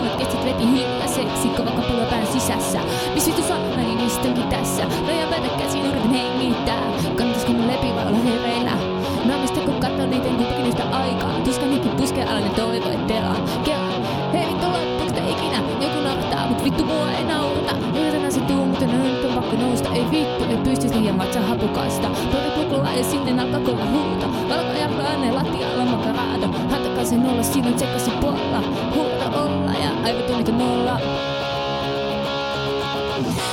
Kauat kestit veti hiljaiseksi, kova kapula pään sisässä. Mis vitu mä niin istänkin tässä. Rajan päätä käsin yritän hengittää. Kannattaisiko mun lepi vai olla hereillä? Naamista kun katsoo niiden kumpikin yhtä aikaa. Tuskanikin puskee alainen toivo, et telaan. Kelaan, hei vittu loppuuks tää ikinä? Joku naurattaa, mut vittu mua ei naurata. Yritän asettua, mutta nyt on pakko nousta. Ei vittu, ei pystys liian vatsa hapukasta. Pori puklaa ja sitten alkaa kova huuto. Valkojahlainen lattialla makaraado. Hatakaisen olla sinun tsekkasi puolella. Huuda olla ja aivotunnit on nolla.